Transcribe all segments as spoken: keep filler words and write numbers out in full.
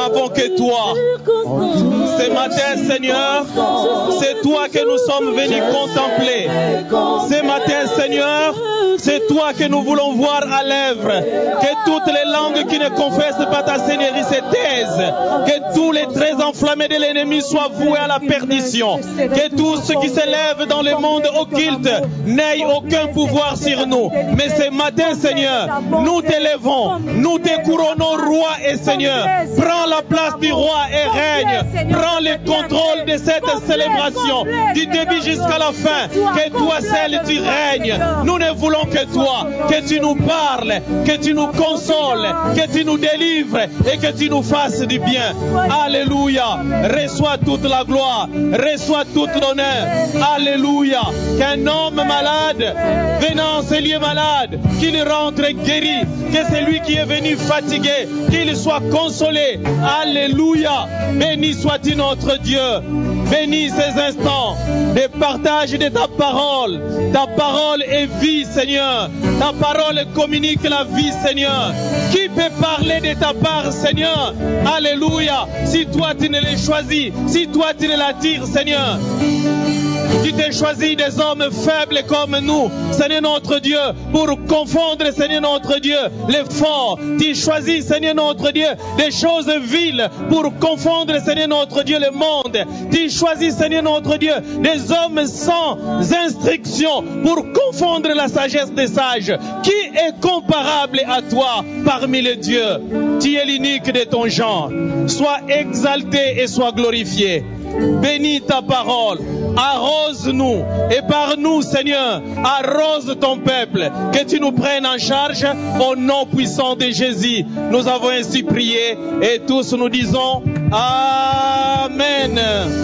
n'avons que toi. Ce matin, Seigneur, c'est toi que nous sommes venus contempler. Ce matin, Seigneur, c'est toi que nous voulons voir à l'œuvre. Que toutes les langues qui ne confessent pas ta Seigneurie se taisent. Que tous les traits enflammés de l'ennemi soient voués à la perdition. Que tout ce qui s'élève dans le monde occulte n'ait aucun pouvoir sur nous. Mais ce matin, Seigneur, nous t'élevons, nous te couronnons roi et Seigneur. Prends la place du roi et règne. Prends le contrôle de cette célébration, du début jusqu'à la fin. Que toi seul tu règnes. Nous ne voulons que toi, que tu nous parles, que tu nous consoles, que tu nous délivres et que tu nous fasses du bien. Alléluia. Reçois toute la gloire, reçois tout l'honneur. Alléluia. Qu'un homme malade, venant en ce lieu malade, qu'il rentre guéri, que celui qui est venu fatigué, qu'il soit consolé. Alléluia. Béni sois-tu notre Dieu. Bénis ces instants de partage de ta parole. Ta parole est vie, Seigneur. Ta parole communique la vie, Seigneur. Qui peut parler de ta part, Seigneur? Alléluia. Si toi tu ne l'as choisi, si toi tu ne l'attires, Seigneur. Tu t'es choisi des hommes faibles comme nous, Seigneur notre Dieu, pour confondre, Seigneur notre Dieu, les forts. Tu choisis, Seigneur notre Dieu, des choses viles pour confondre, Seigneur notre Dieu, le monde. Tu choisis, Seigneur notre Dieu, des hommes sans instruction pour confondre la sagesse des sages. Qui est comparable à toi parmi les dieux? Tu es l'unique de ton genre. Sois exalté et sois glorifié. Bénis ta parole, arrose-nous et par nous, Seigneur, arrose ton peuple, que tu nous prennes en charge au nom puissant de Jésus. Nous avons ainsi prié et tous nous disons Amen.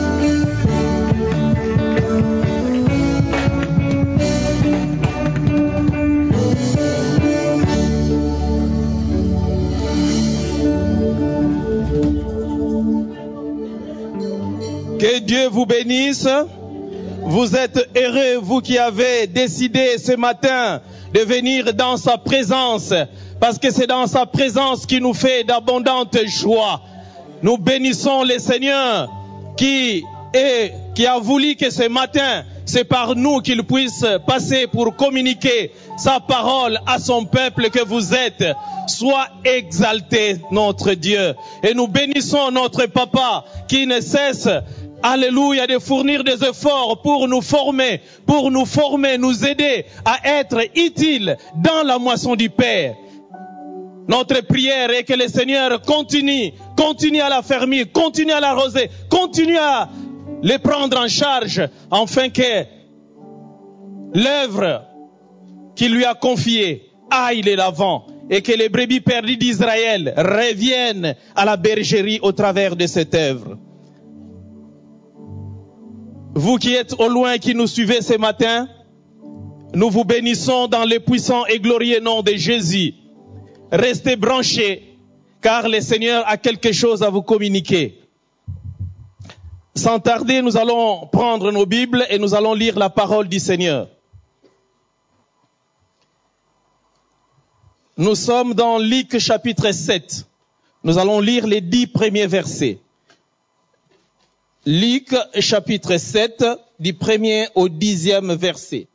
Que Dieu vous bénisse. Vous êtes heureux, vous qui avez décidé ce matin de venir dans sa présence, parce que c'est dans sa présence qui nous fait d'abondantes joies. Nous bénissons le Seigneur qui est, qui a voulu que ce matin, c'est par nous qu'il puisse passer pour communiquer sa parole à son peuple que vous êtes. Sois exalté, notre Dieu. Et nous bénissons notre Papa qui ne cesse, alléluia, de fournir des efforts pour nous former, pour nous former, nous aider à être utiles dans la moisson du Père. Notre prière est que le Seigneur continue, continue à la fermer, continue à l'arroser, continue à les prendre en charge, afin que l'œuvre qu'il lui a confiée aille de l'avant et que les brebis perdues d'Israël reviennent à la bergerie au travers de cette œuvre. Vous qui êtes au loin, qui nous suivez ce matin, nous vous bénissons dans le puissant et glorieux nom de Jésus. Restez branchés, car le Seigneur a quelque chose à vous communiquer. Sans tarder, nous allons prendre nos Bibles et nous allons lire la parole du Seigneur. Nous sommes dans Luc chapitre sept. Nous allons lire les dix premiers versets. Luc chapitre sept, du premier au dixième verset.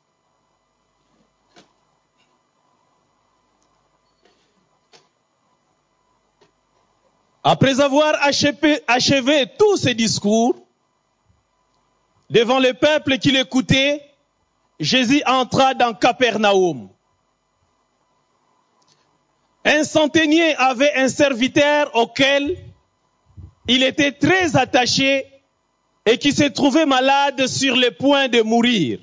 Après avoir achevé, achevé tous ces discours, devant le peuple qui l'écoutait, Jésus entra dans Capernaum. Un centenier avait un serviteur auquel il était très attaché et qui se trouvait malade sur le point de mourir.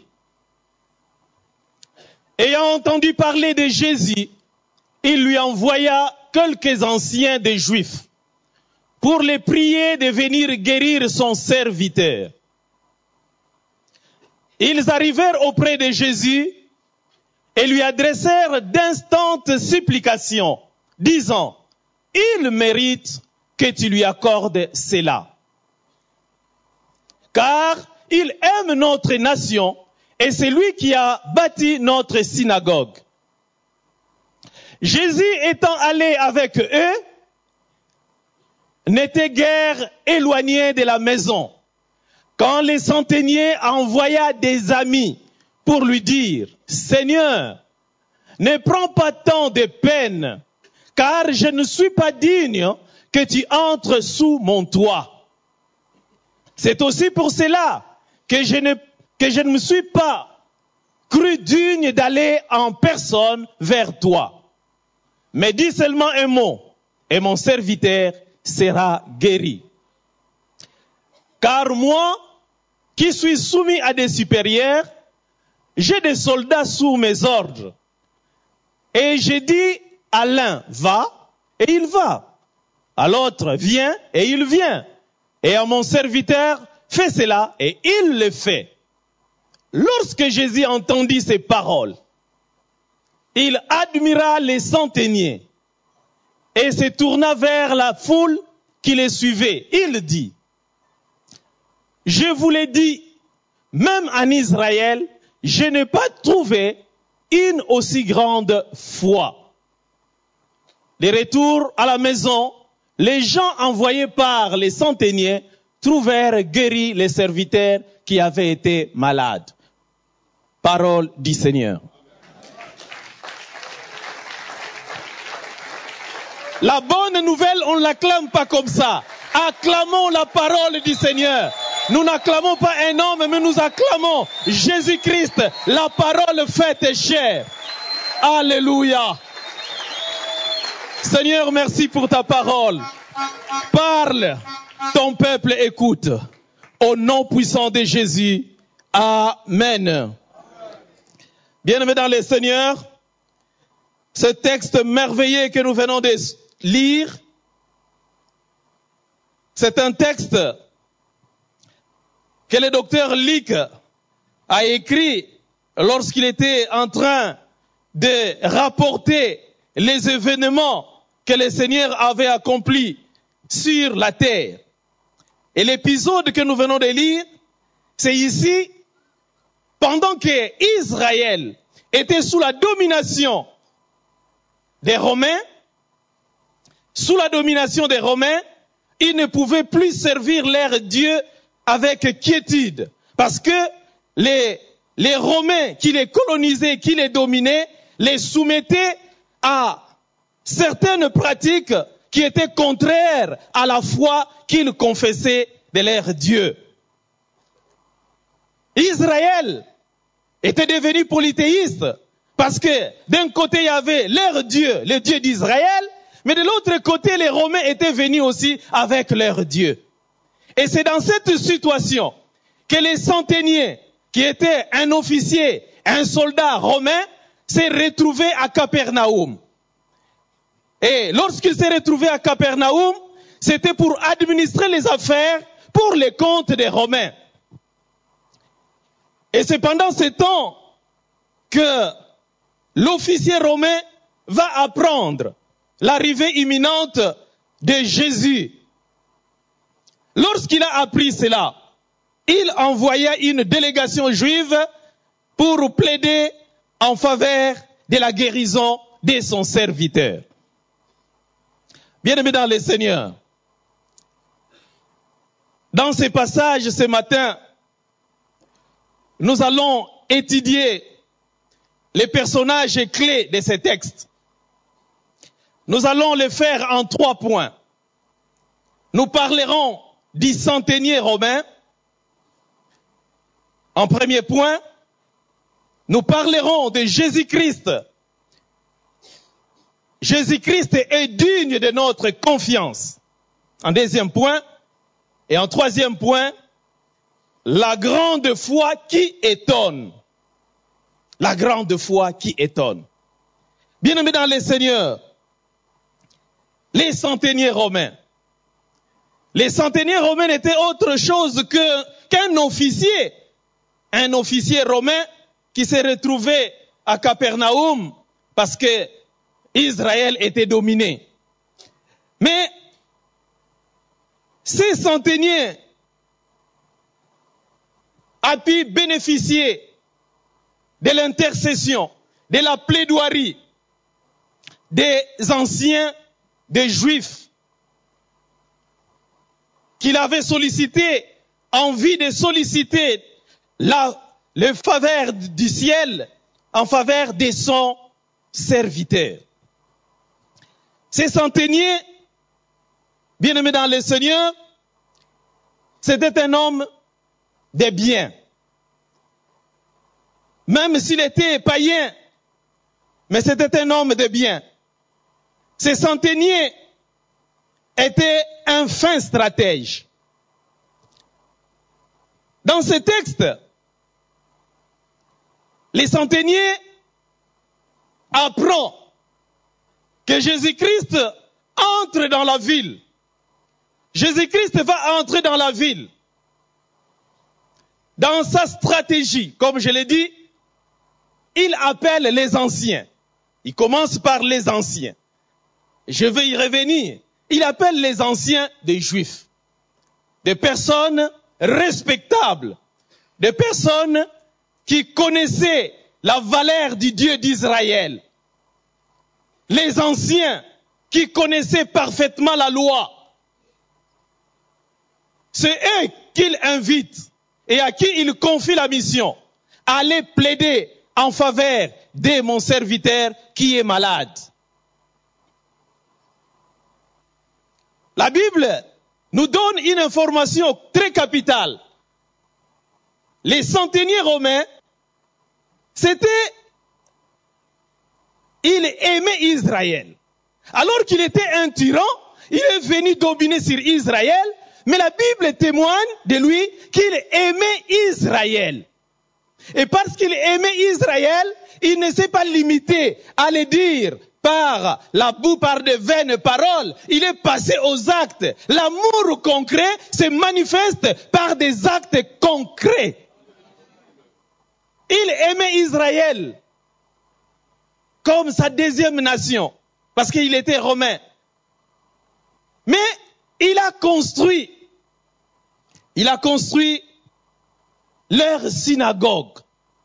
Ayant entendu parler de Jésus, il lui envoya quelques anciens des Juifs pour les prier de venir guérir son serviteur. Ils arrivèrent auprès de Jésus et lui adressèrent d'instantes supplications, disant, « Il mérite que tu lui accordes cela. Car il aime notre nation et c'est lui qui a bâti notre synagogue. » Jésus étant allé avec eux, n'était guère éloigné de la maison, quand le centenier envoya des amis pour lui dire, « Seigneur, ne prends pas tant de peine, car je ne suis pas digne que tu entres sous mon toit. C'est aussi pour cela que je ne, que je ne me suis pas cru digne d'aller en personne vers toi. Mais dis seulement un mot, et mon serviteur sera guéri. Car moi, qui suis soumis à des supérieurs, j'ai des soldats sous mes ordres. Et j'ai dit à l'un, va, et il va. À l'autre, viens, et il vient. Et à mon serviteur, fais cela, et il le fait. Lorsque Jésus entendit ces paroles, il admira les centeniers et se tourna vers la foule qui les suivait. Il dit, « Je vous l'ai dit, même en Israël, je n'ai pas trouvé une aussi grande foi. » De retour à la maison, les gens envoyés par les centeniers trouvèrent guéris les serviteurs qui avaient été malades. Parole du Seigneur. La bonne nouvelle, on ne l'acclame pas comme ça. Acclamons la parole du Seigneur. Nous n'acclamons pas un homme, mais nous acclamons Jésus-Christ, la parole faite chair. Alléluia. Seigneur, merci pour ta parole. Parle, ton peuple écoute. Au nom puissant de Jésus. Amen. Bien-aimés dans le Seigneur, ce texte merveilleux que nous venons de lire, c'est un texte que le docteur Luc a écrit lorsqu'il était en train de rapporter les événements que le Seigneur avait accomplis sur la terre. Et l'épisode que nous venons de lire, c'est ici, pendant que Israël était sous la domination des Romains, sous la domination des Romains, ils ne pouvaient plus servir leur Dieu avec quiétude. Parce que les, les Romains qui les colonisaient, qui les dominaient, les soumettaient à certaines pratiques qui étaient contraires à la foi qu'ils confessaient de leur Dieu. Israël était devenu polythéiste parce que d'un côté il y avait leur Dieu, le Dieu d'Israël, mais de l'autre côté les Romains étaient venus aussi avec leur Dieu. Et c'est dans cette situation que les centeniers, qui étaient un officier, un soldat romain, s'est retrouvé à Capernaum. Et lorsqu'il s'est retrouvé à Capernaum, c'était pour administrer les affaires pour les comptes des Romains. Et c'est pendant ce temps que l'officier romain va apprendre l'arrivée imminente de Jésus. Lorsqu'il a appris cela, il envoya une délégation juive pour plaider en faveur de la guérison de son serviteur. Bien-aimés dans le Seigneur, dans ces passages ce matin, nous allons étudier les personnages clés de ces textes. Nous allons le faire en trois points. Nous parlerons du centenier romain. En premier point, nous parlerons de Jésus-Christ. Jésus-Christ est digne de notre confiance. En deuxième point, et en troisième point, la grande foi qui étonne. La grande foi qui étonne. Bien-aimés dans le Seigneur, les centeniers romains. Les centeniers romains n'étaient autre chose que, qu'un officier. Un officier romain qui s'est retrouvé à Capernaum parce que Israël était dominé. Mais ces centeniers a pu bénéficier de l'intercession, de la plaidoirie des anciens, des Juifs. qu'il avait sollicité, envie de solliciter la, les faveurs du ciel en faveur de son serviteur. Ces centeniers, bien-aimés dans le Seigneur, c'était un homme de bien. Même s'il était païen, mais c'était un homme de bien. Ces centeniers étaient un fin stratège. Dans ce texte, les centeniers apprennent que Jésus-Christ entre dans la ville. Jésus-Christ va entrer dans la ville. Dans sa stratégie, comme je l'ai dit, il appelle les anciens. Il commence par les anciens. Je vais y revenir. Il appelle les anciens des Juifs. Des personnes respectables. Des personnes qui connaissaient la valeur du Dieu d'Israël. Les anciens qui connaissaient parfaitement la loi. C'est eux qu'il invite et à qui il confie la mission. Allez plaider en faveur de mon serviteur qui est malade. La Bible nous donne une information très capitale. Les centeniers romains, c'était, il aimait Israël. Alors qu'il était un tyran, il est venu dominer sur Israël, mais la Bible témoigne de lui qu'il aimait Israël. Et parce qu'il aimait Israël, il ne s'est pas limité à le dire par la boue, par de vaines paroles. Il est passé aux actes. L'amour concret se manifeste par des actes concrets. Il aimait Israël comme sa deuxième nation, parce qu'il était romain. Mais il a construit, il a construit leur synagogue.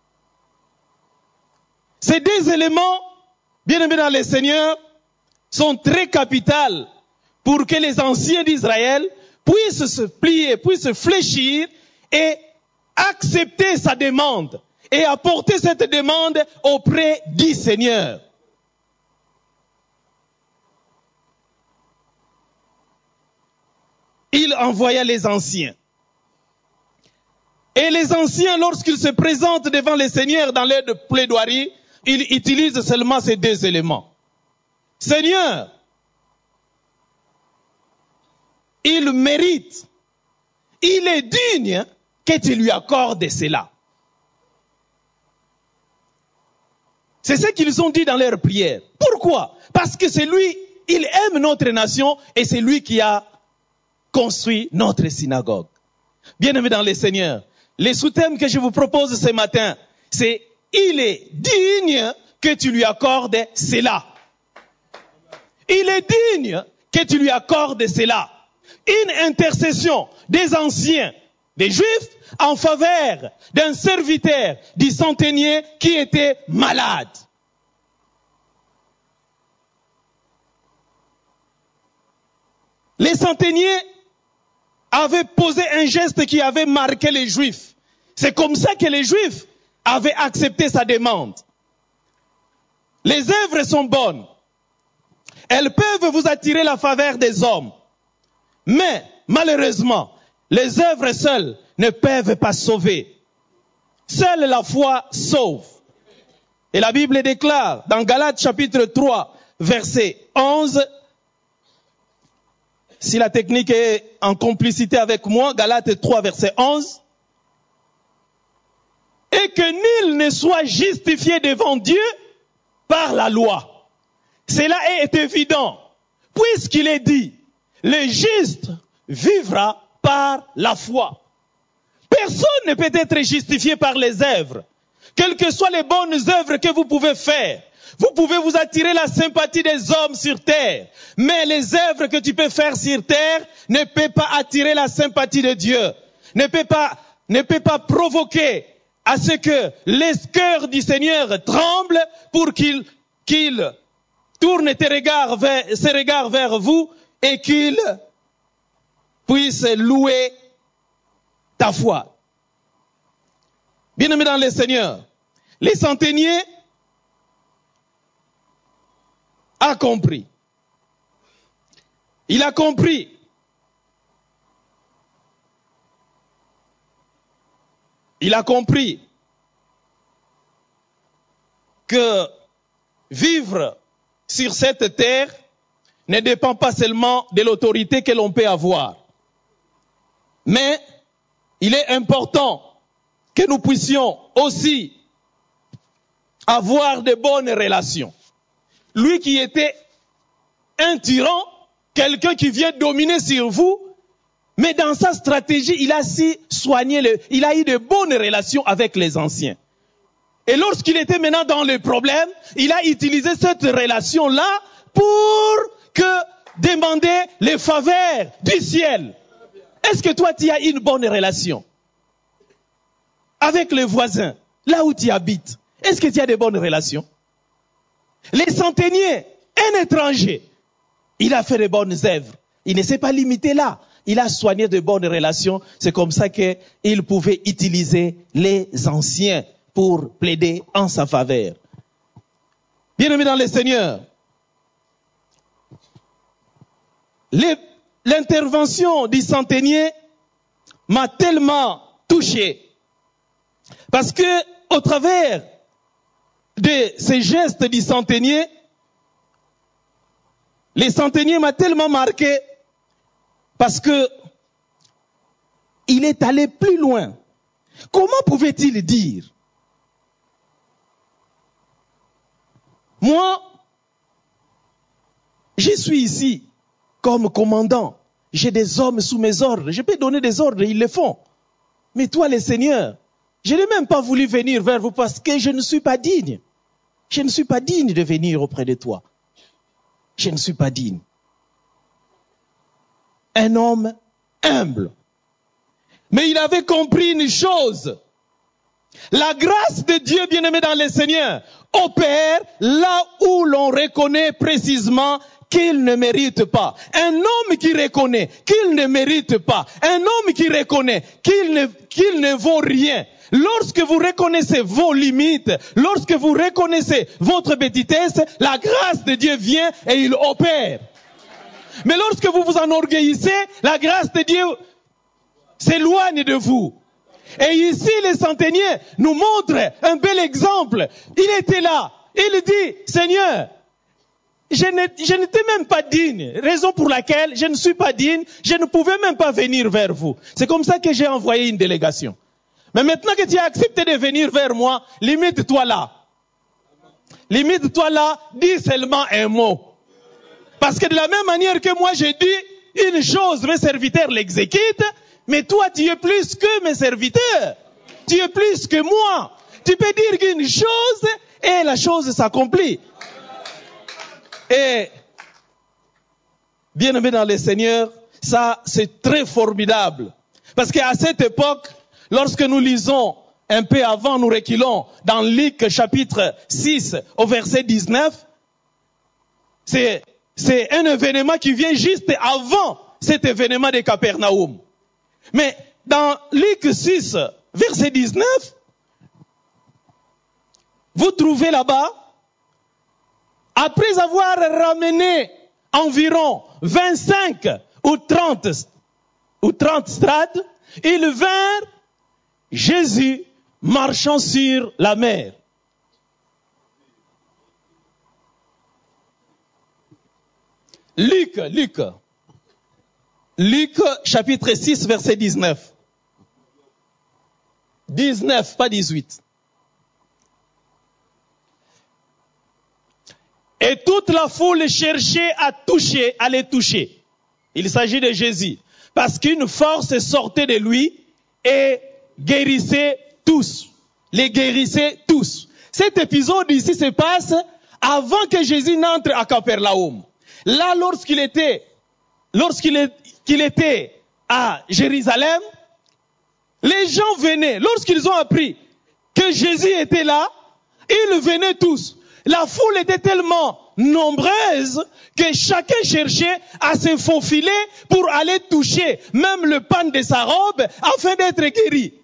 Ces deux éléments, bien aimés dans le Seigneur, sont très capitaux pour que les anciens d'Israël puissent se plier, puissent fléchir et accepter sa demande et apporter cette demande auprès du Seigneur. Il envoya les anciens. Et les anciens, lorsqu'ils se présentent devant le Seigneur dans l'air de plaidoirie, ils utilisent seulement ces deux éléments. Seigneur, il mérite, il est digne que tu lui accordes cela. C'est ce qu'ils ont dit dans leur prière. Pourquoi? Parce que c'est lui, il aime notre nation et c'est lui qui a construit notre synagogue. Bien-aimés dans le Seigneur, les sous-thèmes que je vous propose ce matin, c'est il est digne que tu lui accordes cela. Il est digne que tu lui accordes cela. Une intercession des anciens, des Juifs, en faveur d'un serviteur du centenier qui était malade. Les centeniers avaient posé un geste qui avait marqué les Juifs. C'est comme ça que les Juifs avaient accepté sa demande. Les œuvres sont bonnes. Elles peuvent vous attirer la faveur des hommes. Mais, malheureusement, les œuvres seules ne peuvent pas sauver. Seule la foi sauve. Et la Bible déclare dans Galates chapitre trois, verset onze, si la technique est en complicité avec moi, Galates trois, verset onze, et que nul ne soit justifié devant Dieu par la loi. Cela est évident, puisqu'il est dit, le juste vivra par la foi. Personne ne peut être justifié par les œuvres. Quelles que soient les bonnes œuvres que vous pouvez faire, vous pouvez vous attirer la sympathie des hommes sur terre. Mais les œuvres que tu peux faire sur terre ne peuvent pas attirer la sympathie de Dieu. Ne peut pas, ne peut pas provoquer à ce que les cœurs du Seigneur tremblent pour qu'il, qu'il tourne tes regards vers, ses regards vers vous et qu'il puisse louer ta foi. Bien-aimés dans le Seigneur, les centeniers a compris. Il a compris Il a compris que vivre sur cette terre ne dépend pas seulement de l'autorité que l'on peut avoir. Mais il est important que nous puissions aussi avoir de bonnes relations. Lui qui était un tyran, quelqu'un qui vient dominer sur vous, mais dans sa stratégie, il a si soigné, le, il a eu de bonnes relations avec les anciens. Et lorsqu'il était maintenant dans le problème, il a utilisé cette relation-là pour que demander les faveurs du ciel. Est-ce que toi, tu as une bonne relation avec les voisins, là où tu habites? Est-ce que tu as de bonnes relations? Les centeniers, un étranger, il a fait de bonnes œuvres. Il ne s'est pas limité là. Il a soigné de bonnes relations. C'est comme ça qu'il pouvait utiliser les anciens pour plaider en sa faveur. Bien-aimés dans le Seigneur, l'intervention du centenier m'a tellement touché. Parce que, au travers de ces gestes du centenier, les centeniers m'a tellement marqué parce que il est allé plus loin. Comment pouvait-il dire? Moi, je suis ici comme commandant. J'ai des hommes sous mes ordres. Je peux donner des ordres, ils le font. Mais toi, le Seigneur, je n'ai même pas voulu venir vers vous parce que je ne suis pas digne. Je ne suis pas digne de venir auprès de toi. Je ne suis pas digne. Un homme humble. Mais il avait compris une chose. La grâce de Dieu, bien-aimé dans le Seigneur, opère là où l'on reconnaît précisément qu'il ne mérite pas. Un homme qui reconnaît qu'il ne mérite pas. Un homme qui reconnaît qu'il ne, qu'il ne vaut rien. Lorsque vous reconnaissez vos limites, lorsque vous reconnaissez votre petitesse, la grâce de Dieu vient et il opère. Mais lorsque vous vous enorgueillissez, la grâce de Dieu s'éloigne de vous. Et ici, les centeniers nous montrent un bel exemple. Il était là. Il dit, Seigneur, je n'étais même pas digne. Raison pour laquelle je ne suis pas digne. Je ne pouvais même pas venir vers vous. C'est comme ça que j'ai envoyé une délégation. Mais maintenant que tu as accepté de venir vers moi, limite-toi là. Limite-toi là, dis seulement un mot. Parce que de la même manière que moi j'ai dit une chose, mes serviteurs l'exécutent, mais toi tu es plus que mes serviteurs. Tu es plus que moi. Tu peux dire qu'une chose et la chose s'accomplit. Et, bien aimé dans le Seigneur, ça c'est très formidable. Parce qu'à cette époque, lorsque nous lisons un peu avant, nous reculons dans Luc chapitre six au verset dix-neuf, c'est, c'est un événement qui vient juste avant cet événement de Capernaum. Mais dans Luc six, verset dix-neuf, vous trouvez là-bas, après avoir ramené environ vingt-cinq ou trente, ou trente strades, ils vinrent Jésus marchant sur la mer. Luc, Luc, Luc chapitre six, verset dix-neuf. dix-neuf, pas dix-huit. Et toute la foule cherchait à toucher, à les toucher. Il s'agit de Jésus. Parce qu'une force sortait de lui et guérissait tous. Les guérissait tous. Cet épisode ici se passe avant que Jésus n'entre à Capernaum. Là, lorsqu'il était, lorsqu'il est, qu'il était à Jérusalem, les gens venaient. Lorsqu'ils ont appris que Jésus était là, ils venaient tous. La foule était tellement nombreuses que chacun cherchait à se faufiler pour aller toucher même le pan de sa robe afin d'être guéri.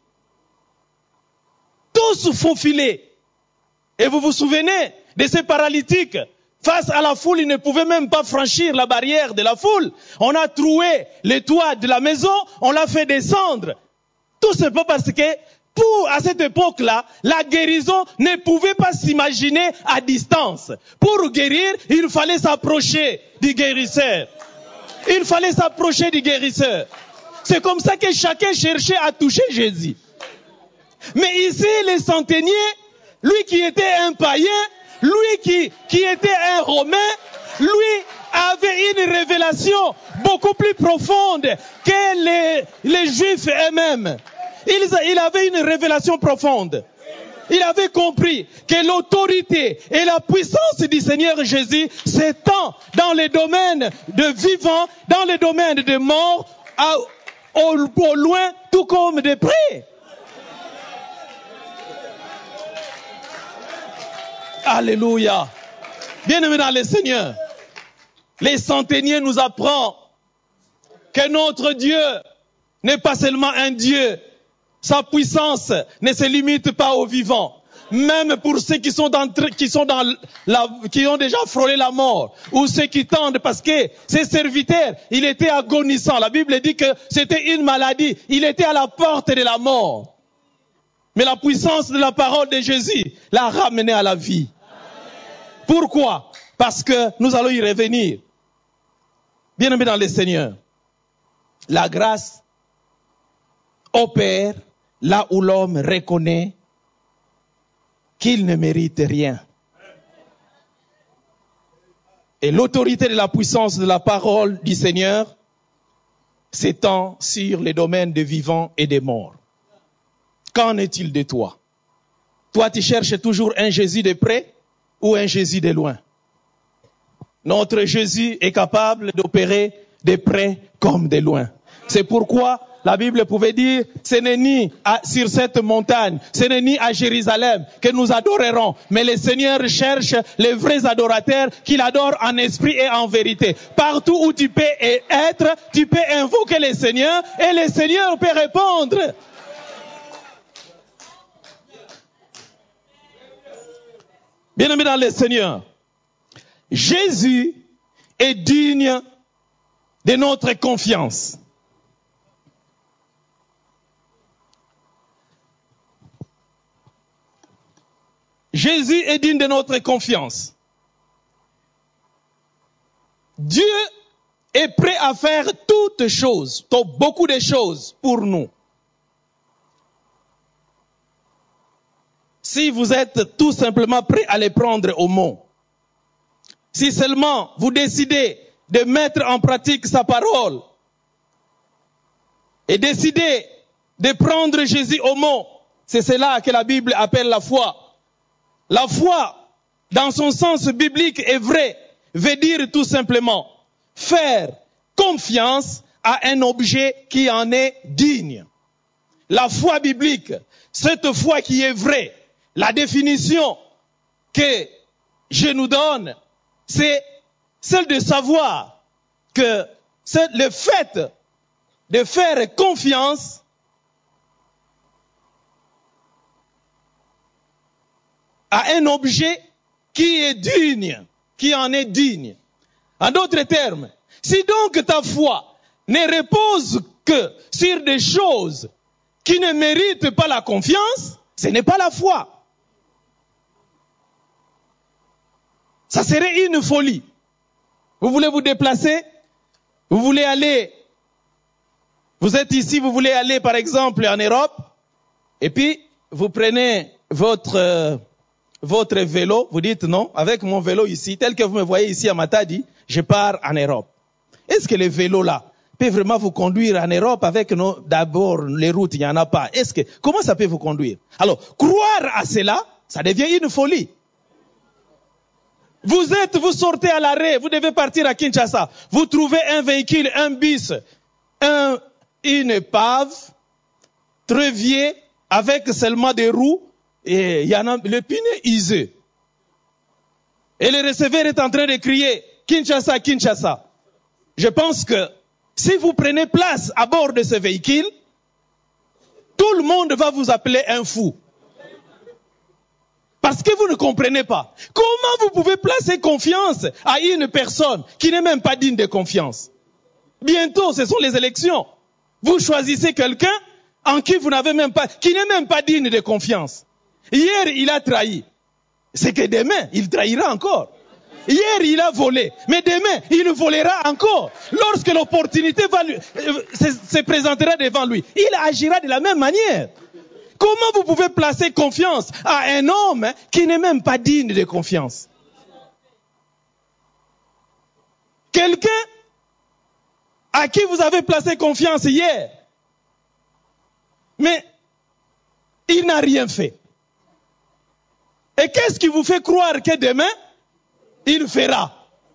Tous faufilés. Et vous vous souvenez de ces paralytiques? Face à la foule, ils ne pouvaient même pas franchir la barrière de la foule. On a troué les toits de la maison, on l'a fait descendre. Tout simplement parce que, pour, à cette époque-là, la guérison ne pouvait pas s'imaginer à distance. Pour guérir, il fallait s'approcher du guérisseur. Il fallait s'approcher du guérisseur. C'est comme ça que chacun cherchait à toucher Jésus. Mais ici, les centeniers, lui qui était un païen, lui qui, qui était un Romain, lui avait une révélation beaucoup plus profonde que les, les Juifs eux-mêmes. Il, il avait une révélation profonde. Il avait compris que l'autorité et la puissance du Seigneur Jésus s'étend dans les domaines de vivants, dans les domaines de morts, à, au, au loin, tout comme de près. Alléluia. Bien-aimés dans le Seigneur, les centeniers nous apprennent que notre Dieu n'est pas seulement un Dieu. Sa puissance ne se limite pas aux vivants. Même pour ceux qui sont dans, qui sont dans la, qui ont déjà frôlé la mort, ou ceux qui tendent, parce que ses serviteurs, il était agonisant. La Bible dit que c'était une maladie. Il était à la porte de la mort. Mais la puissance de la parole de Jésus l'a ramené à la vie. Pourquoi? Parce que nous allons y revenir. Bien-aimés dans le Seigneur, la grâce opère là où l'homme reconnaît qu'il ne mérite rien. Et l'autorité de la puissance de la parole du Seigneur s'étend sur les domaines des vivants et des morts. Qu'en est-il de toi? Toi, tu cherches toujours un Jésus de près ou un Jésus de loin? Notre Jésus est capable d'opérer de près comme de loin. C'est pourquoi la Bible pouvait dire, ce n'est ni à, sur cette montagne, ce n'est ni à Jérusalem que nous adorerons, mais le Seigneur cherche les vrais adorateurs qui l'adorent en esprit et en vérité. Partout où tu peux être, tu peux invoquer le Seigneur et le Seigneur peut répondre. Bien-aimés dans le Seigneur, Jésus est digne de notre confiance. Jésus est digne de notre confiance. Dieu est prêt à faire toutes choses, beaucoup de choses pour nous. Si vous êtes tout simplement prêt à les prendre au mot, si seulement vous décidez de mettre en pratique sa parole et décidez de prendre Jésus au mot, c'est cela que la Bible appelle la foi. La foi, dans son sens biblique est vrai, veut dire tout simplement faire confiance à un objet qui en est digne. La foi biblique, cette foi qui est vraie, la définition que je nous donne, c'est celle de savoir que c'est le fait de faire confiance à un objet qui est digne, qui en est digne. En d'autres termes, si donc ta foi ne repose que sur des choses qui ne méritent pas la confiance, ce n'est pas la foi. Ça serait une folie. Vous voulez vous déplacer, vous voulez aller, vous êtes ici, vous voulez aller par exemple en Europe, et puis vous prenez votre... Euh, votre vélo, vous dites non, avec mon vélo ici, tel que vous me voyez ici à Matadi, je pars en Europe. Est-ce que les vélos là peuvent vraiment vous conduire en Europe avec nos, d'abord les routes, il n'y en a pas. Est-ce que, comment ça peut vous conduire? Alors, croire à cela, ça devient une folie. Vous êtes, vous sortez à l'arrêt, vous devez partir à Kinshasa. Vous trouvez un véhicule, un bus, un, une épave, très vieux, avec seulement des roues, et il y en a le pneu usé. Et le receveur est en train de crier « Kinshasa, Kinshasa ». Je pense que si vous prenez place à bord de ce véhicule, tout le monde va vous appeler un fou. Parce que vous ne comprenez pas. Comment vous pouvez placer confiance à une personne qui n'est même pas digne de confiance? Bientôt, ce sont les élections. Vous choisissez quelqu'un en qui vous n'avez même pas, qui n'est même pas digne de confiance. Hier, il a trahi. C'est que demain, il trahira encore. Hier, il a volé. Mais demain, il volera encore. Lorsque l'opportunité va lui, euh, se, se présentera devant lui, il agira de la même manière. Comment vous pouvez placer confiance à un homme qui n'est même pas digne de confiance? Quelqu'un à qui vous avez placé confiance hier, mais il n'a rien fait. Et qu'est-ce qui vous fait croire que demain, il fera?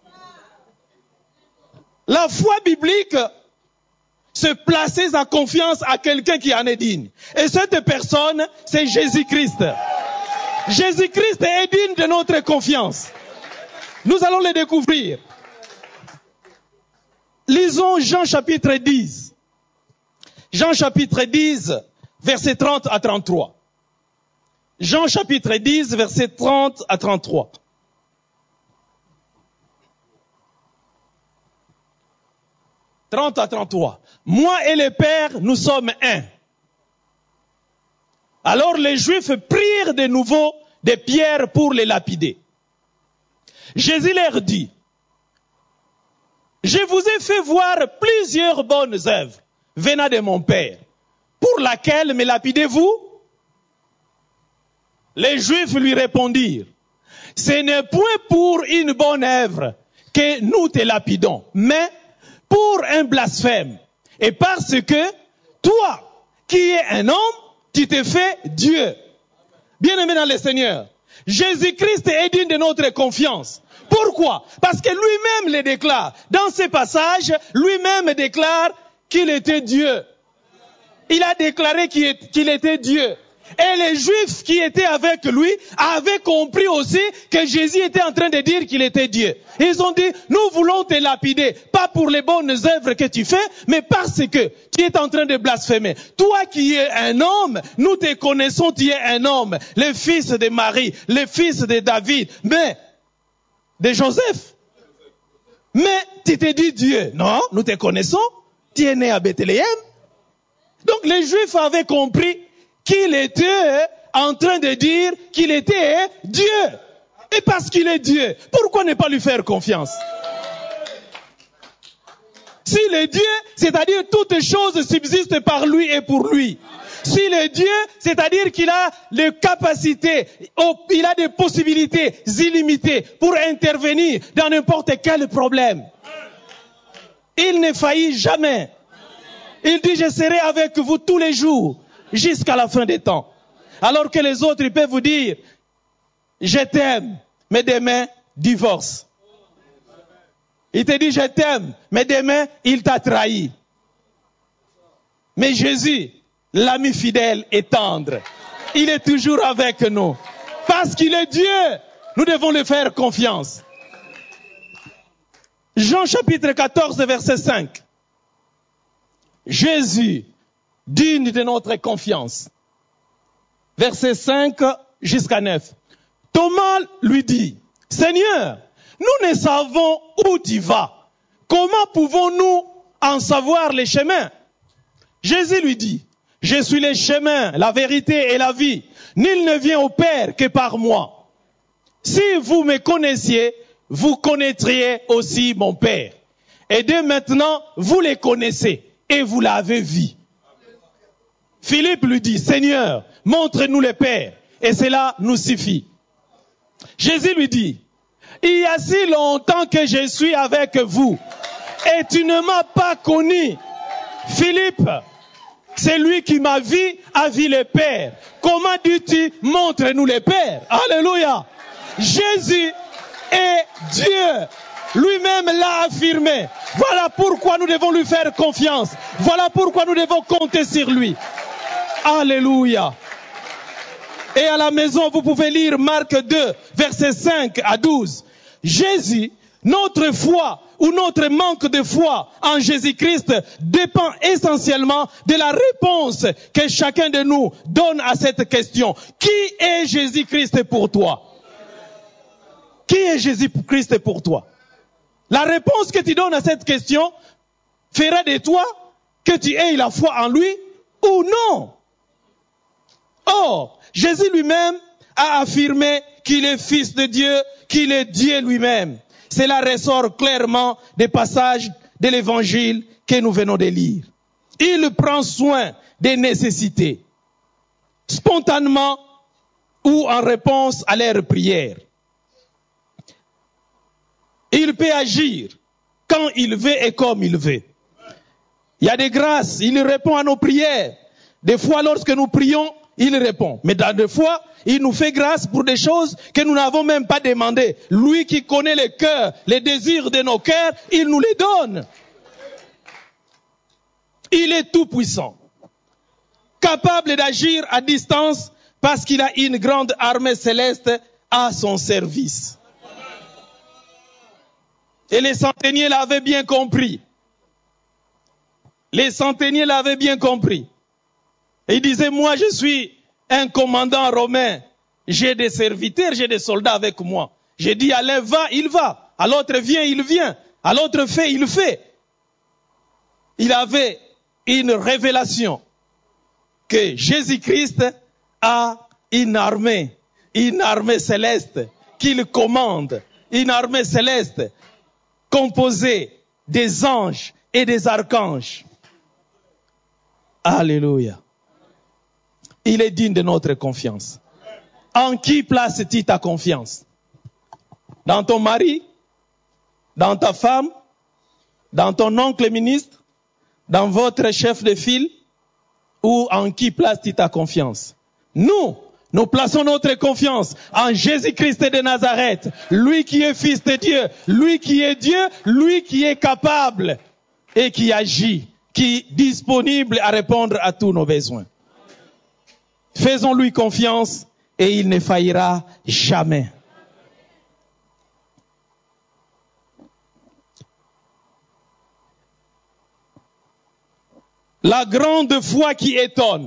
La foi biblique, c'est placer sa confiance à quelqu'un qui en est digne. Et cette personne, c'est Jésus-Christ. Jésus-Christ est digne de notre confiance. Nous allons le découvrir. Lisons Jean chapitre dix. Jean chapitre dix, versets trente à trente-trois. Jean chapitre dix, versets trente à trente-trois. trente à trente-trois. Moi et le Père, nous sommes un. Alors les Juifs prirent de nouveau des pierres pour les lapider. Jésus leur dit, je vous ai fait voir plusieurs bonnes œuvres venant de mon Père. Pour laquelle me lapidez-vous? Les Juifs lui répondirent, ce n'est point pour une bonne œuvre que nous te lapidons, mais pour un blasphème. Et parce que toi, qui es un homme, tu te fais Dieu. Bien-aimé dans le Seigneur, Jésus-Christ est digne de notre confiance. Pourquoi? Parce que lui-même le déclare. Dans ce passage, lui-même déclare qu'il était Dieu. Il a déclaré qu'il était Dieu. Et les Juifs qui étaient avec lui avaient compris aussi que Jésus était en train de dire qu'il était Dieu. Ils ont dit, nous voulons te lapider, pas pour les bonnes œuvres que tu fais, mais parce que tu es en train de blasphémer. Toi qui es un homme, nous te connaissons, tu es un homme, le fils de Marie, le fils de David, mais de Joseph. Mais tu te dis Dieu. Non, nous te connaissons, tu es né à Bethléem. Donc les Juifs avaient compris qu'il était en train de dire qu'il était Dieu. Et parce qu'il est Dieu, pourquoi ne pas lui faire confiance? S'il est Dieu, c'est-à-dire toutes choses subsistent par lui et pour lui. S'il est Dieu, c'est-à-dire qu'il a des capacités, il a des possibilités illimitées pour intervenir dans n'importe quel problème. Il ne faillit jamais. Il dit, je serai avec vous tous les jours, jusqu'à la fin des temps. Alors que les autres, ils peuvent vous dire, je t'aime, mais demain, divorce. Il te dit, je t'aime, mais demain, il t'a trahi. Mais Jésus, l'ami fidèle et tendre, il est toujours avec nous. Parce qu'il est Dieu, nous devons lui faire confiance. Jean chapitre quatorze, verset cinq. Jésus, digne de notre confiance. Verset cinq jusqu'à neuf. Thomas lui dit, Seigneur, nous ne savons où tu vas. Comment pouvons-nous en savoir les chemins? Jésus lui dit, je suis le chemin, la vérité et la vie. Nul ne vient au Père que par moi. Si vous me connaissiez, vous connaîtriez aussi mon Père. Et dès maintenant, vous les connaissez et vous l'avez vu. Philippe lui dit, Seigneur, montre-nous le Père, et cela nous suffit. Jésus lui dit, il y a si longtemps que je suis avec vous, et tu ne m'as pas connu. Philippe, c'est lui qui m'a vu, a vu le Père. Comment dis-tu, montre-nous le Père? Alléluia. Jésus est Dieu. Lui-même l'a affirmé. Voilà pourquoi nous devons lui faire confiance. Voilà pourquoi nous devons compter sur lui. Alléluia. Et à la maison, vous pouvez lire Marc deux, versets cinq à douze. Jésus, notre foi ou notre manque de foi en Jésus-Christ dépend essentiellement de la réponse que chacun de nous donne à cette question. Qui est Jésus-Christ pour toi? Qui est Jésus-Christ pour toi? La réponse que tu donnes à cette question fera de toi que tu aies la foi en lui ou non. Or, Jésus lui-même a affirmé qu'il est fils de Dieu, qu'il est Dieu lui-même. Cela ressort clairement des passages de l'évangile que nous venons de lire. Il prend soin des nécessités, spontanément ou en réponse à leurs prières. Il peut agir quand il veut et comme il veut. Il y a des grâces, il répond à nos prières. Des fois, lorsque nous prions, il répond. Mais dans des fois, il nous fait grâce pour des choses que nous n'avons même pas demandées. Lui qui connaît les cœurs, les désirs de nos cœurs, il nous les donne. Il est tout puissant, capable d'agir à distance parce qu'il a une grande armée céleste à son service. Et les centeniers l'avaient bien compris. Les centeniers l'avaient bien compris. Et il disait, moi je suis un commandant romain. J'ai des serviteurs, j'ai des soldats avec moi. J'ai dit à l'un va, il va. À l'autre viens, il vient. À l'autre fait, il fait. Il avait une révélation que Jésus-Christ a une armée, une armée céleste qu'il commande, une armée céleste composée des anges et des archanges. Alléluia. Il est digne de notre confiance. En qui places-tu ta confiance? Dans ton mari? Dans ta femme? Dans ton oncle ministre? Dans votre chef de file? Ou en qui places-tu ta confiance? Nous, nous plaçons notre confiance en Jésus-Christ de Nazareth, lui qui est fils de Dieu, lui qui est Dieu, lui qui est capable et qui agit, qui est disponible à répondre à tous nos besoins. Faisons-lui confiance et il ne faillira jamais. La grande foi qui étonne.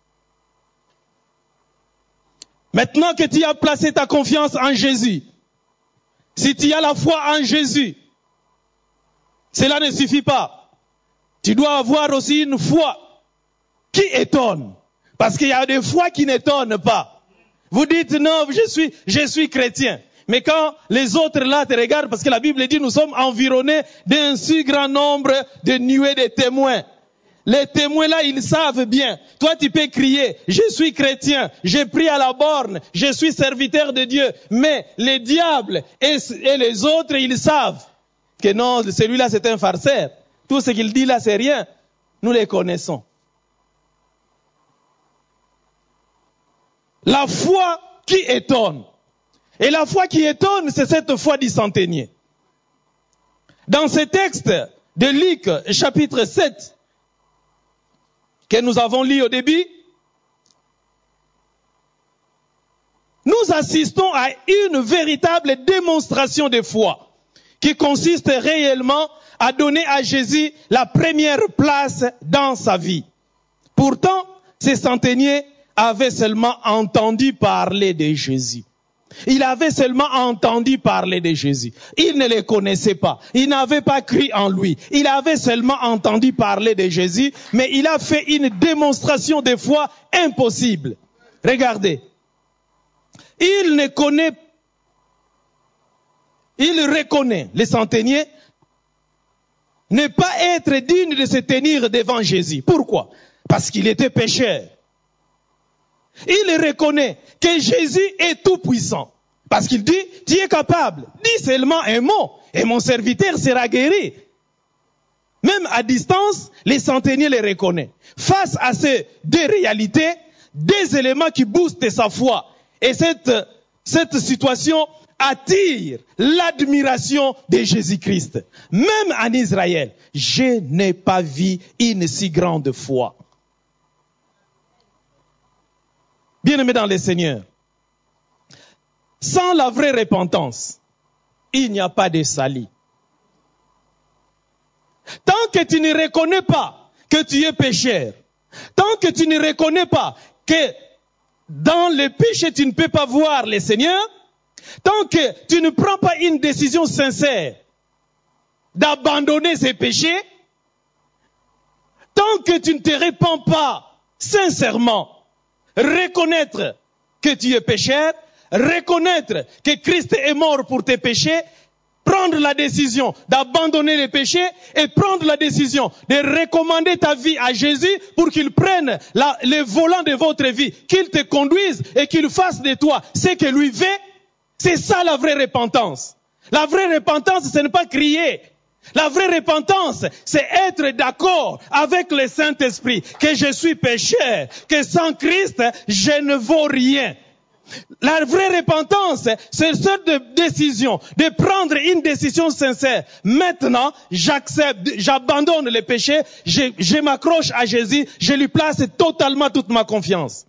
Maintenant que tu as placé ta confiance en Jésus, si tu as la foi en Jésus, cela ne suffit pas. Tu dois avoir aussi une foi qui étonne. Parce qu'il y a des fois qui n'étonnent pas. Vous dites non, je suis, je suis chrétien. Mais quand les autres là te regardent, parce que la Bible dit nous sommes environnés d'un si grand nombre de nuées de témoins. Les témoins là, ils savent bien. Toi, tu peux crier, je suis chrétien, j'ai pris à la borne, je suis serviteur de Dieu. Mais les diables et, et les autres, ils savent que non, celui-là c'est un farceur. Tout ce qu'il dit là, c'est rien. Nous les connaissons. La foi qui étonne. Et la foi qui étonne, c'est cette foi du centenier. Dans ce texte de Luc, chapitre sept, que nous avons lu au début, nous assistons à une véritable démonstration de foi qui consiste réellement à donner à Jésus la première place dans sa vie. Pourtant, ces centeniers avaient seulement entendu parler de Jésus. Il avait seulement entendu parler de Jésus. Il ne le connaissait pas. Il n'avait pas cru en lui. Il avait seulement entendu parler de Jésus, mais il a fait une démonstration de foi impossible. Regardez. Il ne connaît, il reconnaît, les centeniers, ne pas être digne de se tenir devant Jésus. Pourquoi? Parce qu'il était pécheur. Il reconnaît que Jésus est tout puissant. Parce qu'il dit, tu es capable. Dis seulement un mot et mon serviteur sera guéri. Même à distance, les centeniers le reconnaissent. Face à ces deux réalités, des éléments qui boostent sa foi. Et cette, cette situation attire l'admiration de Jésus-Christ. Même en Israël, je n'ai pas vu une si grande foi. Bien-aimés dans le Seigneur, sans la vraie repentance, il n'y a pas de salut. Tant que tu ne reconnais pas que tu es pécheur, tant que tu ne reconnais pas que dans le péché tu ne peux pas voir le Seigneur, tant que tu ne prends pas une décision sincère d'abandonner ces péchés, tant que tu ne te répands pas sincèrement, reconnaître que tu es pécheur, reconnaître que Christ est mort pour tes péchés, prendre la décision d'abandonner les péchés et prendre la décision de recommander ta vie à Jésus pour qu'il prenne la, le volant de votre vie, qu'il te conduise et qu'il fasse de toi ce que lui veut. C'est ça la vraie repentance. La vraie repentance, ce n'est pas crier. La vraie repentance, c'est être d'accord avec le Saint-Esprit que je suis pécheur, que sans Christ, je ne vaux rien. La vraie repentance, c'est cette décision, de prendre une décision sincère. Maintenant, j'accepte, j'abandonne le péché, je, je m'accroche à Jésus, je lui place totalement toute ma confiance.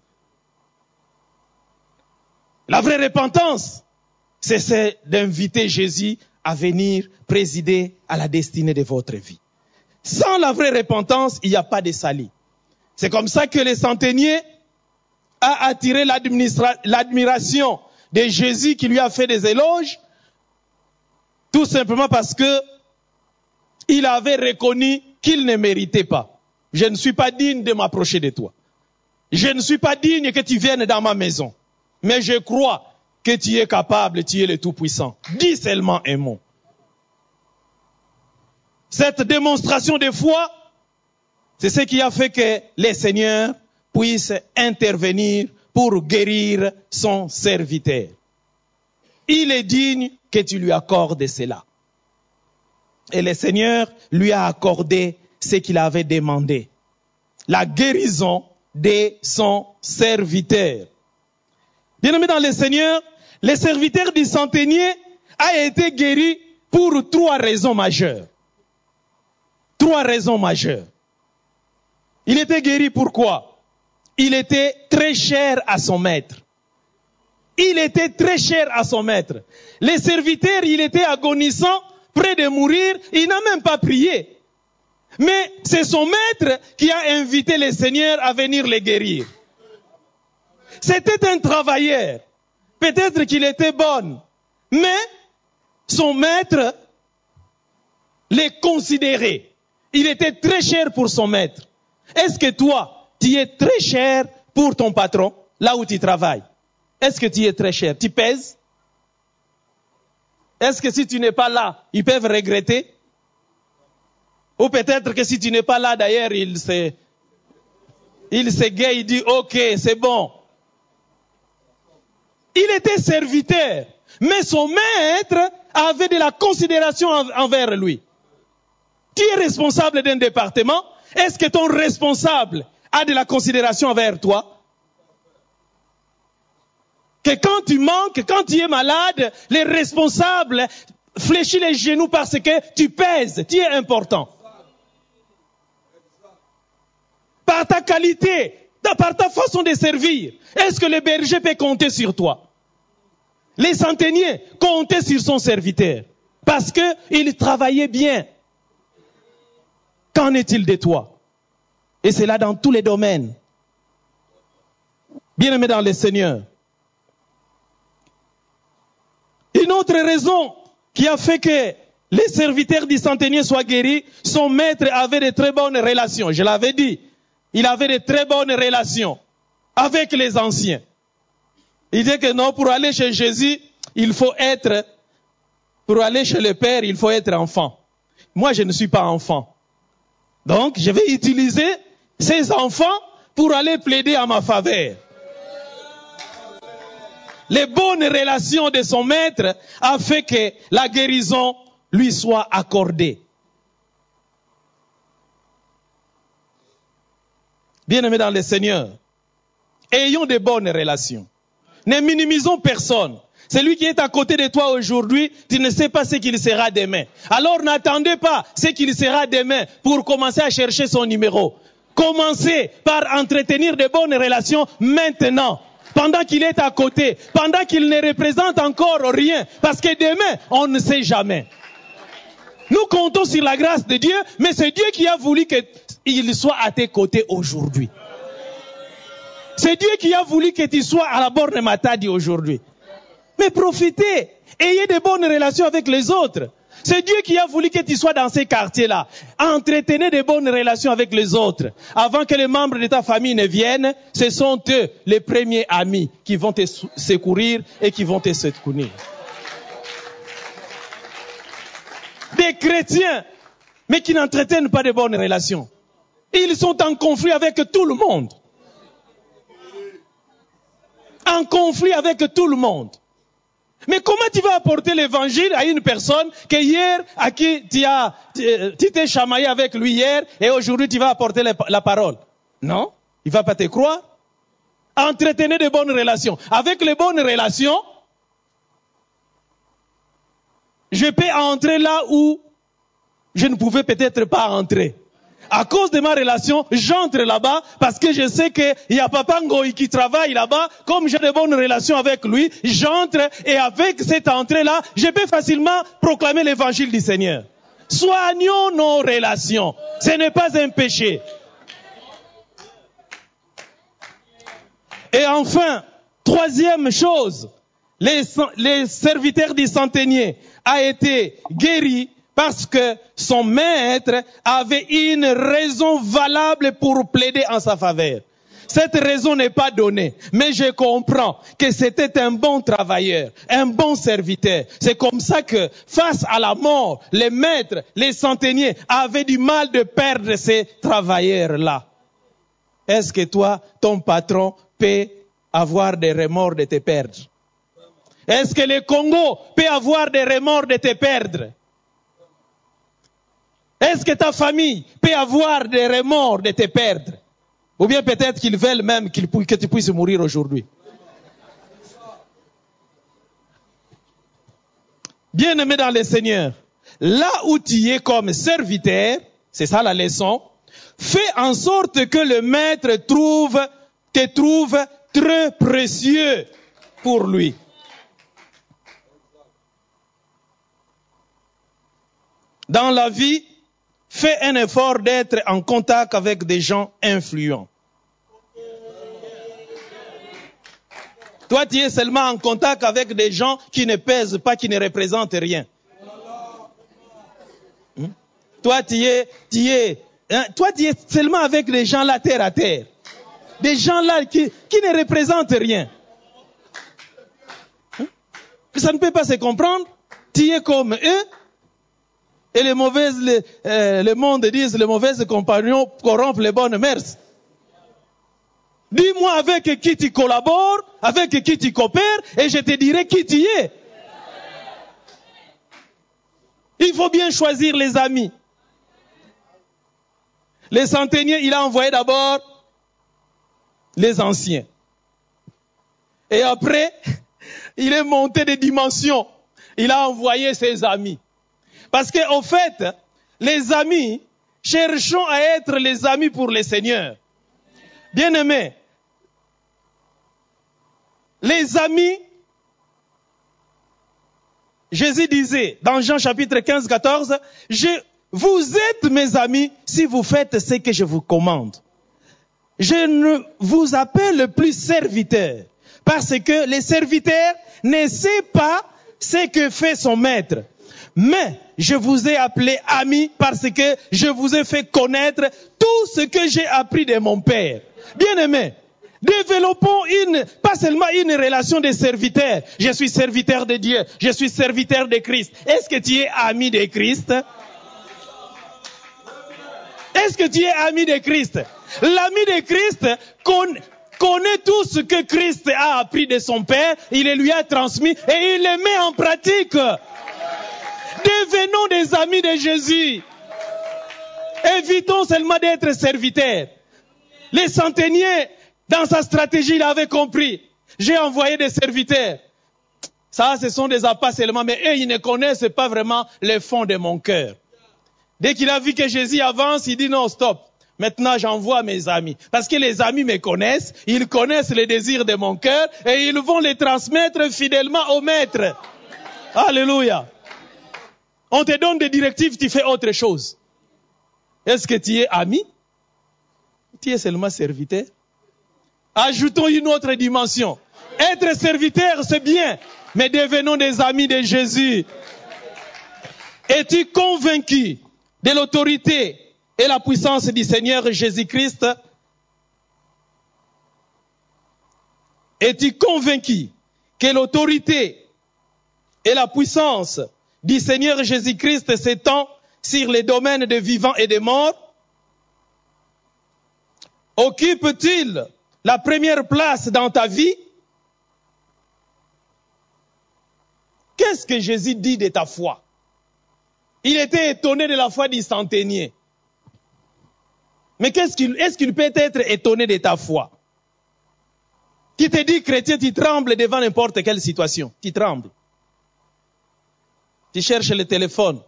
La vraie repentance, c'est d'inviter Jésus à venir présider à la destinée de votre vie. Sans la vraie repentance, il n'y a pas de salut. C'est comme ça que les centeniers a attiré l'admiration de Jésus qui lui a fait des éloges, tout simplement parce que il avait reconnu qu'il ne méritait pas. Je ne suis pas digne de m'approcher de toi. Je ne suis pas digne que tu viennes dans ma maison. Mais je crois que tu es capable, tu es le Tout-Puissant. Dis seulement un mot. Cette démonstration de foi, c'est ce qui a fait que le Seigneur puisse intervenir pour guérir son serviteur. Il est digne que tu lui accordes cela. Et le Seigneur lui a accordé ce qu'il avait demandé. La guérison de son serviteur. Bien-aimé dans le Seigneur, le serviteur du centenier a été guéri pour trois raisons majeures. Trois raisons majeures. Il était guéri pourquoi? Il était très cher à son maître. Il était très cher à son maître. Le serviteur, il était agonisant, près de mourir, il n'a même pas prié. Mais c'est son maître qui a invité le Seigneur à venir le guérir. C'était un travailleur. Peut-être qu'il était bon, mais son maître les considérait. Il était très cher pour son maître. Est-ce que toi, tu es très cher pour ton patron, là où tu travailles? Est-ce que tu es très cher? Tu pèses? Est-ce que si tu n'es pas là, ils peuvent regretter? Ou peut-être que si tu n'es pas là, d'ailleurs, il se, il se gaie, il dit, ok, c'est bon. Il était serviteur, mais son maître avait de la considération envers lui. Tu es responsable d'un département, est-ce que ton responsable a de la considération envers toi? Que quand tu manques, quand tu es malade, les responsables fléchissent les genoux parce que tu pèses, tu es important. Par ta qualité, par ta façon de servir, est-ce que le berger peut compter sur toi? Les centeniers comptaient sur son serviteur parce qu'il travaillait bien. Qu'en est-il de toi? Et c'est là dans tous les domaines. Bien-aimé dans le Seigneur. Une autre raison qui a fait que les serviteurs du centenier soient guéris, son maître avait de très bonnes relations. Je l'avais dit. Il avait de très bonnes relations avec les anciens. Il dit que non, pour aller chez Jésus, il faut être, pour aller chez le Père, il faut être enfant. Moi, je ne suis pas enfant. Donc, je vais utiliser ces enfants pour aller plaider à ma faveur. Les bonnes relations de son maître a fait que la guérison lui soit accordée. Bien-aimés dans le Seigneur, ayons de bonnes relations. Ne minimisons personne. Celui qui est à côté de toi aujourd'hui, tu ne sais pas ce qu'il sera demain. Alors n'attendez pas ce qu'il sera demain pour commencer à chercher son numéro. Commencez par entretenir de bonnes relations maintenant. pendant qu'il est à côté, pendant qu'il ne représente encore rien, parce que demain, on ne sait jamais. Nous comptons sur la grâce de Dieu, mais c'est Dieu qui a voulu qu'il soit à tes côtés aujourd'hui. C'est Dieu qui a voulu que tu sois à la borne Matadi aujourd'hui. Mais profitez, ayez de bonnes relations avec les autres. C'est Dieu qui a voulu que tu sois dans ces quartiers-là. Entretenez de bonnes relations avec les autres. Avant que les membres de ta famille ne viennent, ce sont eux les premiers amis qui vont te secourir et qui vont te secourir. Des chrétiens, mais qui n'entretiennent pas de bonnes relations. Ils sont en conflit avec tout le monde. En conflit avec tout le monde. Mais comment tu vas apporter l'évangile à une personne que hier, à qui tu as, tu t'es chamaillé avec lui hier, et aujourd'hui tu vas apporter la, la parole? Non, il va pas te croire. Entretenez de bonnes relations. Avec les bonnes relations, je peux entrer là où je ne pouvais peut-être pas entrer. À cause de ma relation, j'entre là-bas parce que je sais qu'il y a Papa Ngoï qui travaille là-bas. Comme j'ai de bonnes relations avec lui, j'entre et avec cette entrée-là, je peux facilement proclamer l'évangile du Seigneur. Soignons nos relations. Ce n'est pas un péché. Et enfin, troisième chose, les, les serviteurs du centenier a été guéri parce que son maître avait une raison valable pour plaider en sa faveur. Cette raison n'est pas donnée, mais je comprends que c'était un bon travailleur, un bon serviteur. C'est comme ça que, face à la mort, les maîtres, les centeniers avaient du mal de perdre ces travailleurs-là. Est-ce que toi, ton patron, peut avoir des remords de te perdre? Est-ce que le Congo peut avoir des remords de te perdre? Est-ce que ta famille peut avoir des remords de te perdre? Ou bien peut-être qu'ils veulent même qu'ils, que tu puisses mourir aujourd'hui. Bien-aimé dans le Seigneur, là où tu es comme serviteur, c'est ça la leçon, fais en sorte que le maître trouve, te trouve très précieux pour lui. Dans la vie, fais un effort d'être en contact avec des gens influents. Toi, tu es seulement en contact avec des gens qui ne pèsent pas, qui ne représentent rien. Hmm? Toi, tu es, tu es, hein? Toi, tu es seulement avec des gens là, terre à terre. Des gens là qui, qui ne représentent rien. Hmm? Ça ne peut pas se comprendre. Tu es comme eux. Et les mauvaises, les, euh, le monde disent, les mauvais compagnons corrompent les bonnes mœurs. Dis-moi avec qui tu collabores, avec qui tu coopères, et je te dirai qui tu es. Il faut bien choisir les amis. Les centeniers, il a envoyé d'abord les anciens. Et après, il est monté des dimensions. Il a envoyé ses amis. Parce qu'au fait, les amis, cherchons à être les amis pour le Seigneur. Bien-aimés, les amis, Jésus disait dans Jean chapitre quinze, quatorze, je, vous êtes mes amis si vous faites ce que je vous commande. Je ne vous appelle plus serviteur, parce que le serviteur ne sait pas ce que fait son maître. Mais je vous ai appelé ami parce que je vous ai fait connaître tout ce que j'ai appris de mon Père. Bien-aimés, développons une, pas seulement une relation de serviteur. Je suis serviteur de Dieu, je suis serviteur de Christ. Est-ce que tu es ami de Christ? Est-ce que tu es ami de Christ? L'ami de Christ connaît, connaît tout ce que Christ a appris de son Père, il le lui a transmis et il le met en pratique. Devenons des amis de Jésus. Évitons seulement d'être serviteurs. Les centeniers, dans sa stratégie, il avait compris. J'ai envoyé des serviteurs. Ça, ce sont des appâts seulement, mais eux, ils ne connaissent pas vraiment le fond de mon cœur. Dès qu'il a vu que Jésus avance, il dit non, stop. Maintenant, j'envoie mes amis. Parce que les amis me connaissent, ils connaissent les désirs de mon cœur et ils vont les transmettre fidèlement au maître. Alléluia. On te donne des directives, tu fais autre chose. Est-ce que tu es ami? Tu es seulement serviteur? Ajoutons une autre dimension. Être serviteur, c'est bien, mais devenons des amis de Jésus. Es-tu convaincu de l'autorité et la puissance du Seigneur Jésus-Christ? Es-tu convaincu que l'autorité et la puissance du Seigneur Jésus-Christ s'étend sur les domaines de vivants et de morts? Occupe-t-il la première place dans ta vie? Qu'est-ce que Jésus dit de ta foi? Il était étonné de la foi du centenier. Mais qu'est-ce qu'il, est-ce qu'il peut être étonné de ta foi? Tu te dis chrétien, tu trembles devant n'importe quelle situation. Tu trembles. Tu cherches le téléphone.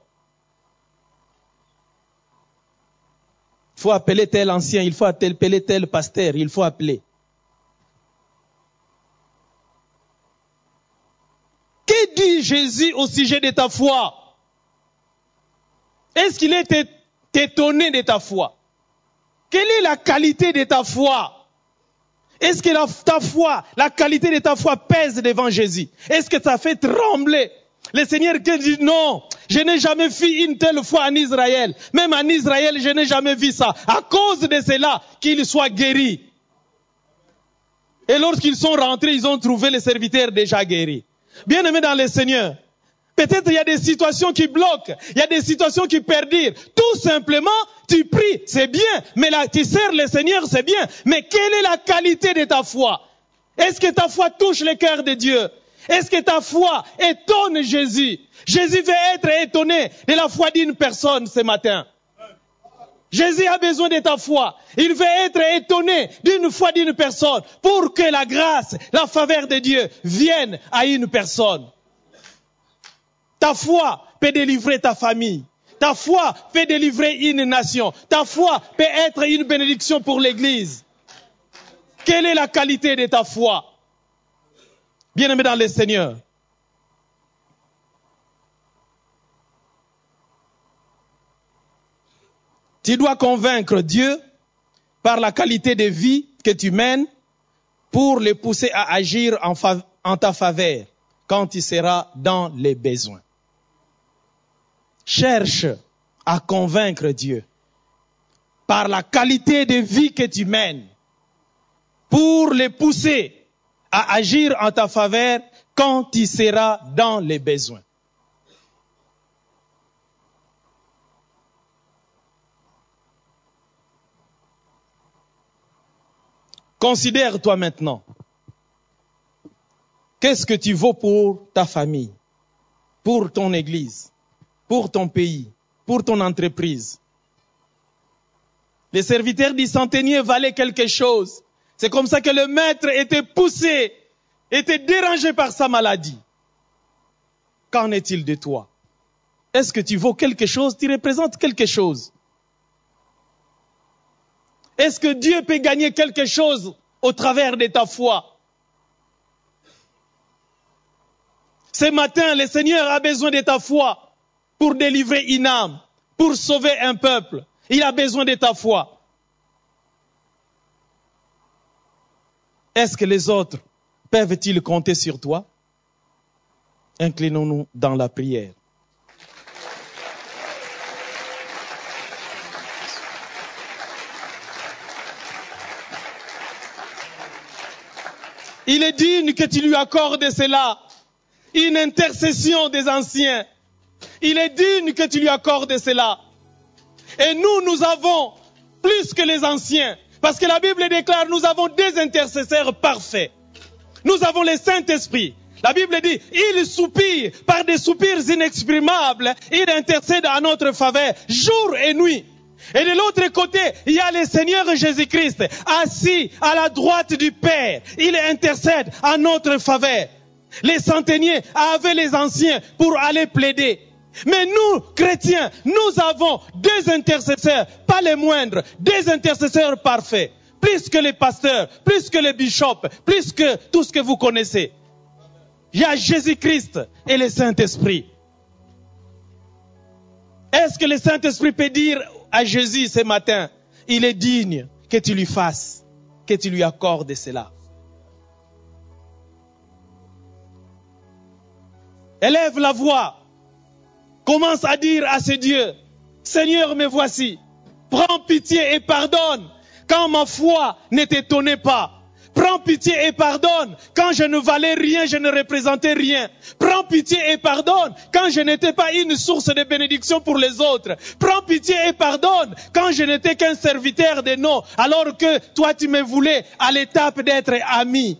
Il faut appeler tel ancien, il faut appeler tel pasteur, il faut appeler. Que dit Jésus au sujet de ta foi? Est-ce qu'il est étonné de ta foi? Quelle est la qualité de ta foi? Est-ce que la, ta foi, la qualité de ta foi pèse devant Jésus? Est-ce que ça fait trembler? Le Seigneur dit non, je n'ai jamais vu une telle foi en Israël. Même en Israël, je n'ai jamais vu ça. À cause de cela, qu'ils soient guéris. Et lorsqu'ils sont rentrés, ils ont trouvé les serviteurs déjà guéris. Bien-aimés dans le Seigneur, peut-être il y a des situations qui bloquent, il y a des situations qui perdurent. Tout simplement, tu pries, c'est bien, mais là, tu sers le Seigneur, c'est bien. Mais quelle est la qualité de ta foi? Est-ce que ta foi touche le cœur de Dieu? Est-ce que ta foi étonne Jésus? Jésus veut être étonné de la foi d'une personne ce matin. Jésus a besoin de ta foi. Il veut être étonné d'une foi d'une personne pour que la grâce, la faveur de Dieu vienne à une personne. Ta foi peut délivrer ta famille. Ta foi peut délivrer une nation. Ta foi peut être une bénédiction pour l'Église. Quelle est la qualité de ta foi? Bien-aimé dans le Seigneur, tu dois convaincre Dieu par la qualité de vie que tu mènes pour le pousser à agir en, fa- en ta faveur quand tu seras dans les besoins. Cherche à convaincre Dieu par la qualité de vie que tu mènes pour le pousser à agir en ta faveur quand tu seras dans les besoins. Considère-toi maintenant. Qu'est-ce que tu vaux pour ta famille, pour ton église, pour ton pays, pour ton entreprise? Les serviteurs du centenier valaient quelque chose. C'est comme ça que le maître était poussé, était dérangé par sa maladie. Qu'en est-il de toi? Est-ce que tu vaux quelque chose? Tu représentes quelque chose? Est-ce que Dieu peut gagner quelque chose au travers de ta foi? Ce matin, le Seigneur a besoin de ta foi pour délivrer une âme, pour sauver un peuple. Il a besoin de ta foi. Est-ce que les autres peuvent-ils compter sur toi? Inclinons-nous dans la prière. Il est digne que tu lui accordes cela, une intercession des anciens. Il est digne que tu lui accordes cela. Et nous, nous avons plus que les anciens. Parce que la Bible déclare, nous avons des intercesseurs parfaits. Nous avons le Saint-Esprit. La Bible dit, il soupire par des soupirs inexprimables. Il intercède à notre faveur jour et nuit. Et de l'autre côté, il y a le Seigneur Jésus-Christ assis à la droite du Père. Il intercède à notre faveur. Les centeniers avaient les anciens pour aller plaider. Mais nous, chrétiens, nous avons des intercesseurs, pas les moindres, des intercesseurs parfaits. Plus que les pasteurs, plus que les bishops, plus que tout ce que vous connaissez. Il y a Jésus-Christ et le Saint-Esprit. Est-ce que le Saint-Esprit peut dire à Jésus ce matin, il est digne que tu lui fasses, que tu lui accordes cela? Élève la voix. Commence à dire à ce Dieu, Seigneur, me voici. Prends pitié et pardonne quand ma foi ne t'étonnait pas. Prends pitié et pardonne quand je ne valais rien, je ne représentais rien. Prends pitié et pardonne quand je n'étais pas une source de bénédiction pour les autres. Prends pitié et pardonne quand je n'étais qu'un serviteur de nom, alors que toi tu me voulais à l'étape d'être ami.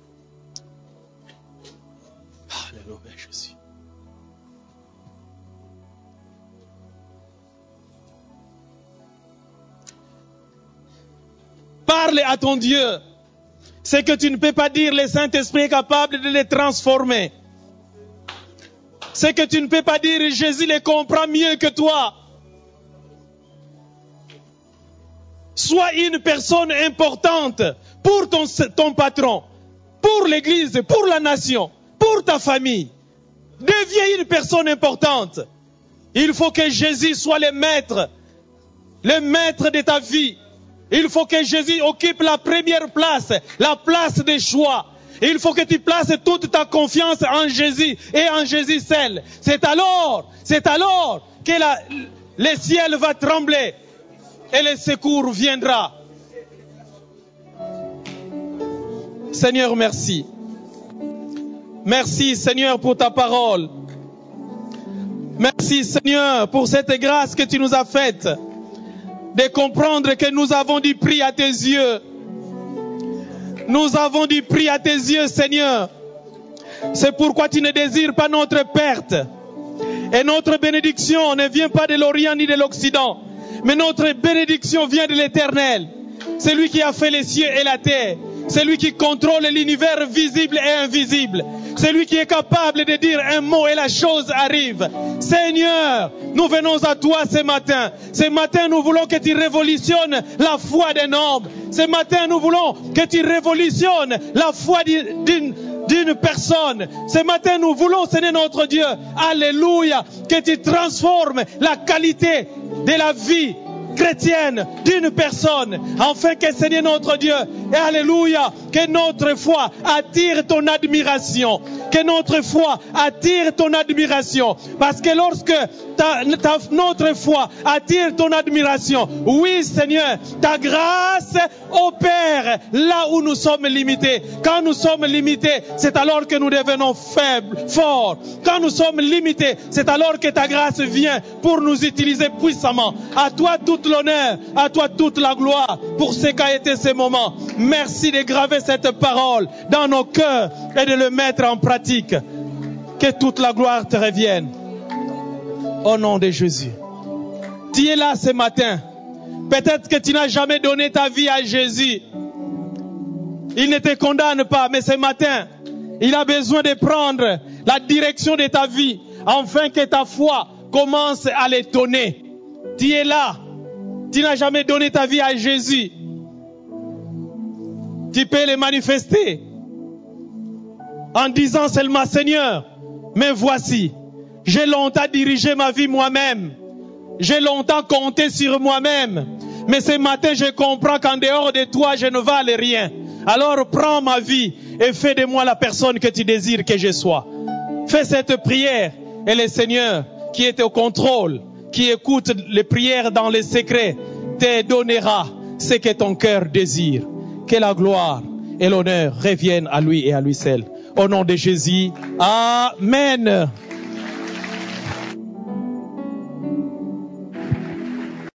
Alléluia, Jésus. Parle à ton Dieu. Ce que tu ne peux pas dire, le Saint-Esprit est capable de les transformer. Ce que tu ne peux pas dire, Jésus les comprend mieux que toi. Sois une personne importante pour ton, ton patron, pour l'Église, pour la nation, pour ta famille. Deviens une personne importante. Il faut que Jésus soit le maître, le maître de ta vie. Il faut que Jésus occupe la première place, la place des choix. Il faut que tu places toute ta confiance en Jésus et en Jésus seul. C'est alors, c'est alors que la, le ciel va trembler et le secours viendra. Seigneur, merci. Merci Seigneur pour ta parole. Merci Seigneur pour cette grâce que tu nous as faite. De comprendre que nous avons du prix à tes yeux. Nous avons du prix à tes yeux, Seigneur. C'est pourquoi tu ne désires pas notre perte. Et notre bénédiction ne vient pas de l'Orient ni de l'Occident. Mais notre bénédiction vient de l'Éternel. C'est lui qui a fait les cieux et la terre. C'est lui qui contrôle l'univers visible et invisible. C'est lui qui est capable de dire un mot et la chose arrive. Seigneur, nous venons à toi ce matin. Ce matin, nous voulons que tu révolutionnes la foi d'un homme. Ce matin, nous voulons que tu révolutionnes la foi d'une, d'une personne. Ce matin, nous voulons, Seigneur notre Dieu, alléluia, que tu transformes la qualité de la vie chrétienne d'une personne, afin que Seigneur notre Dieu, et alléluia, que notre foi attire ton admiration, que notre foi attire ton admiration, parce que lorsque ta, ta, notre foi attire ton admiration, oui Seigneur, ta grâce opère là où nous sommes limités. Quand nous sommes limités, c'est alors que nous devenons faibles, forts. Quand nous sommes limités, c'est alors que ta grâce vient pour nous utiliser puissamment. À toi toute l'honneur, à toi toute la gloire pour ce qu'a été ce moment. Merci de graver cette parole dans nos cœurs et de le mettre en pratique. Que toute la gloire te revienne. Au nom de Jésus. Tu es là ce matin. Peut-être que tu n'as jamais donné ta vie à Jésus. Il ne te condamne pas, mais ce matin, il a besoin de prendre la direction de ta vie, afin que ta foi commence à l'étonner. Tu es là. Tu n'as jamais donné ta vie à Jésus. Tu peux le manifester en disant seulement, Seigneur, me voici. J'ai longtemps dirigé ma vie moi-même. J'ai longtemps compté sur moi-même. Mais ce matin, je comprends qu'en dehors de toi, je ne vale rien. Alors prends ma vie et fais de moi la personne que tu désires que je sois. Fais cette prière et le Seigneur qui est au contrôle, qui écoute les prières dans les secrets, te donnera ce que ton cœur désire. Que la gloire et l'honneur reviennent à lui et à lui seul. Au nom de Jésus, Amen.